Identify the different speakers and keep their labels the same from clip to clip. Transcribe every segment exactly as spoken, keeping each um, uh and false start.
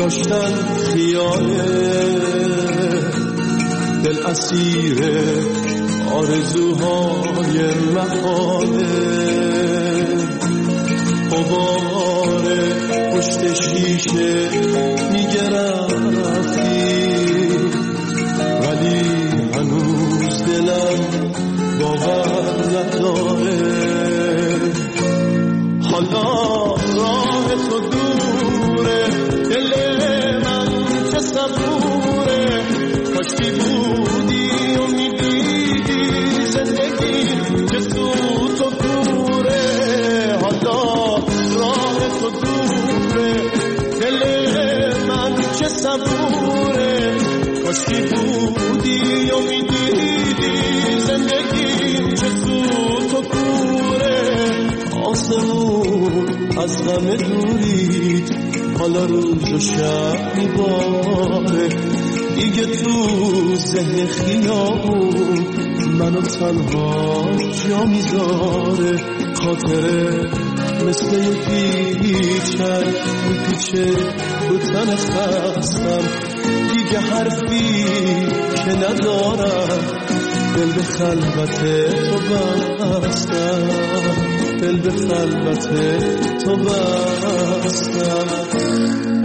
Speaker 1: داشتن خیاله، دل اسیر آرزوهای محاله، غبار پشت شیشه میگه رفتی، ولی هنوز دلم باور نداره. حالا راه تو دوره، دل من چه صبوره، کاشکی بودی و میدیدی زندگی چه سوت و کوره. حالا راه تو دوره، دل من چه صبوره، کاشکی بودی و میدیدی زندگی چه سوت و کوره. آسمون از غم دورید، حالا روز و شب میباره، دیگه تو ذهن خیابون منو تنها جا میذاره. خاطره مثل یه پیچک میپیچه رو تن خستم، دیگه حرفی که ندارم، دل به خلوت تو بستم، دل به خلوت تو بستم.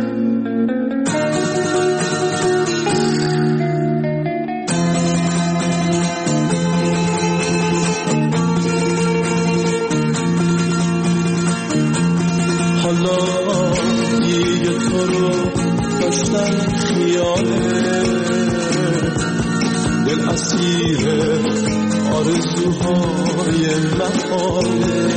Speaker 1: حالا دیگه تو رو داشتن خیاله، دل اسیر آرزوهای محاله،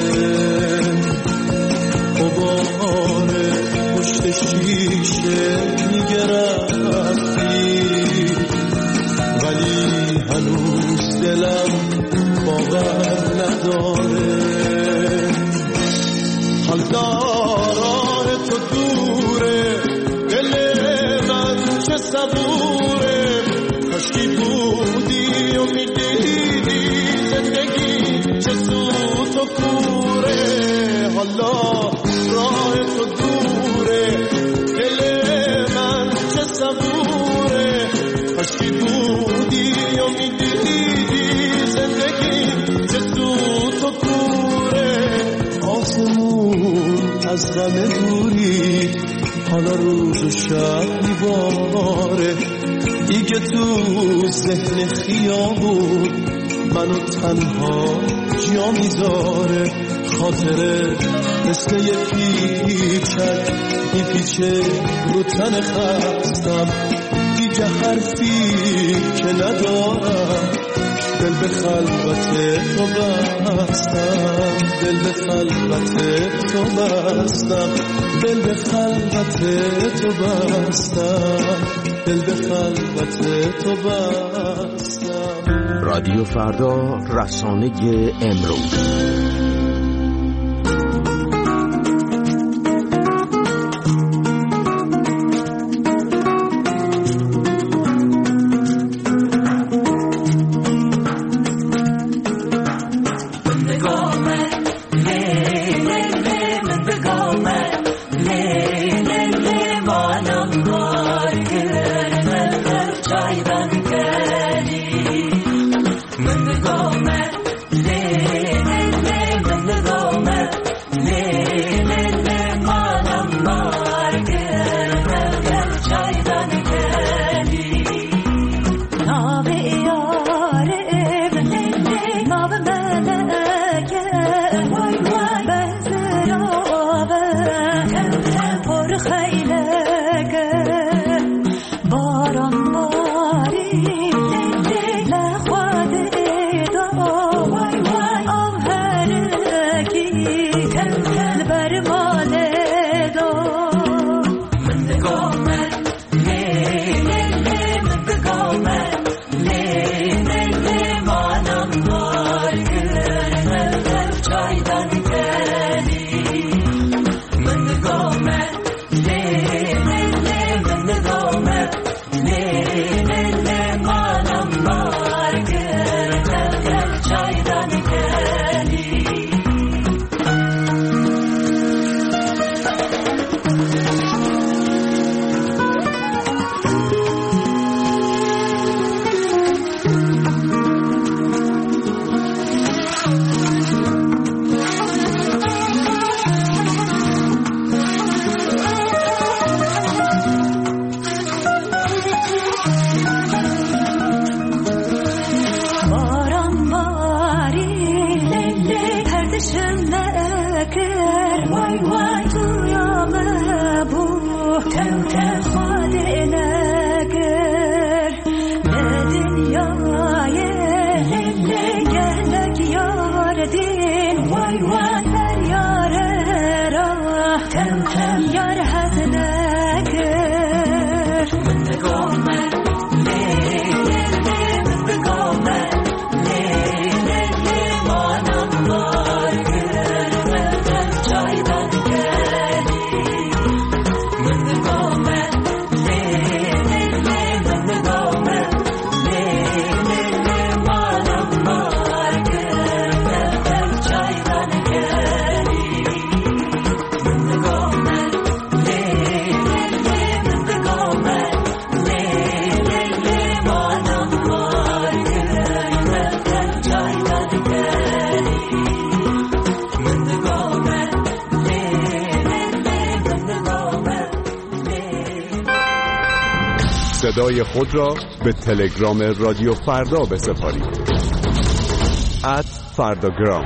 Speaker 1: غبار پشت شیشه میگه رفتی، ولی هنوز دلم باور نداره. حالا راه تو دوره، دل من چه صبوره، کاشکی بودی و میدیدی زندگی چه سوت و کوره. حالا راه تو دوره، دل من چه صبوره، کاشکی بودی و میدیدی زندگی چه سوت و کوره. آسمون از غم دوری، حالا روز و شب میباره، دیگه تو ذهن خیابون منو تنها جا میذاره. خاطره مثل یه پیچک میپیچه رو تن خستم، دیگه حرفی که ندارم، دل به خلوت تو بستم، دل به خلوت تو بستم، دل به خلوت تو بستم، دل به خلوت تو بستم.
Speaker 2: رادیو فردا، رسانه امروز.
Speaker 3: من وای وای تو یا مبو تو تخواد نگر به دنیای نگلک یار دین وای وای در یار را تم تم یار حد نگر من نگامه
Speaker 4: صدای خود را به تلگرام رادیو فردا بسپارید. ات فرداگرام.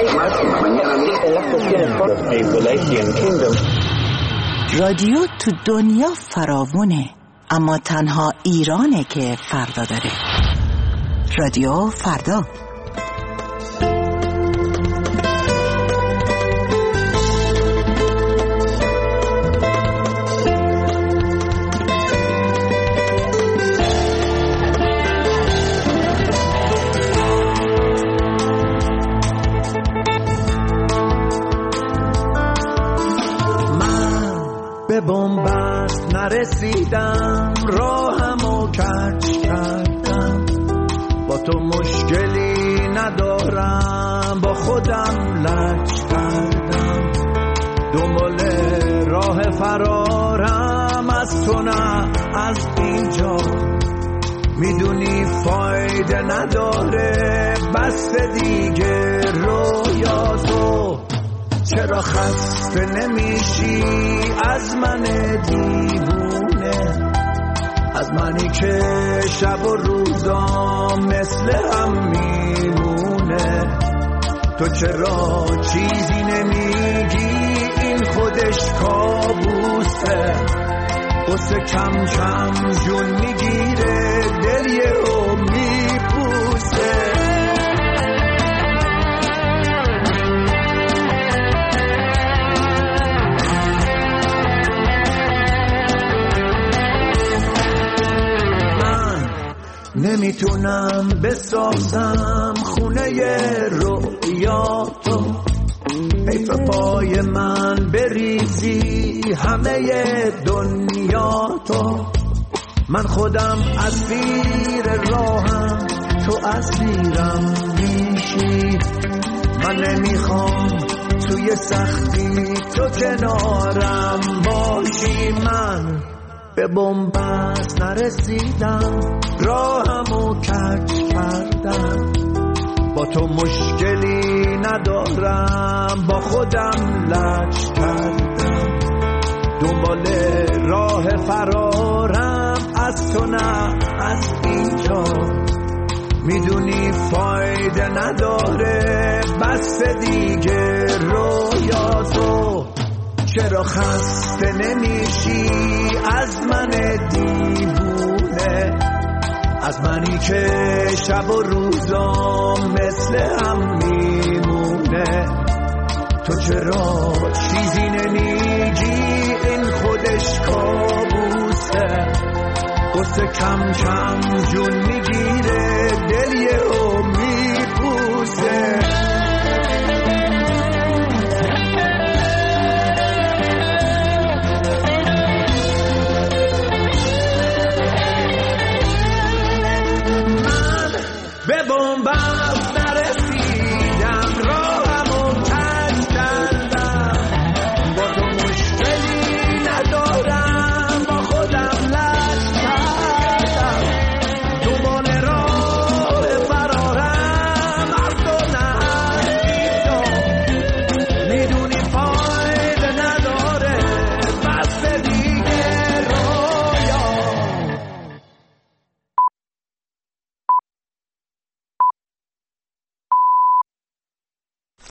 Speaker 5: رادیو تو دنیا فراوونه، اما تنها ایرانه که فردا داره. رادیو فردا.
Speaker 1: به بنبست نرسیدم، راهمو کج کردم، با تو مشکلی ندارم، با خودم لج کردم، دنبال راه فرارم از تو نه از اینجا، میدونی فایده نداره بسته دیگه رویاتو، چرا خسته نمیشی از من دیوونه، از منی که شب و روزام مثل هم میمونه، تو چرا چیزی نمیگی این خودش کابوسه، قصه کم کم جون میگیره دل یهو میپوسه. نمیتونم بسازم خونه رویاتو، حیف پای من بریزی همه دنیاتو، من خودم اسیر راهم تو اسیرم میشی، من نمیخوام توی سختی تو کنارم باشی، من به بنبست نرسیدم، راهمو کج کردم، با تو مشکلی ندارم، با خودم لج کردم، دنبال راه فرارم از تو نه از اینجا، میدونی فایده نداره بسته دیگه رویاتو، چرا خسته نمیشی از من دیوونه، از منی که شب و روزام مثل هم میمونه، تو چرا چیزی نمیگی این خودش کابوسه، قصه کم کم جون میگی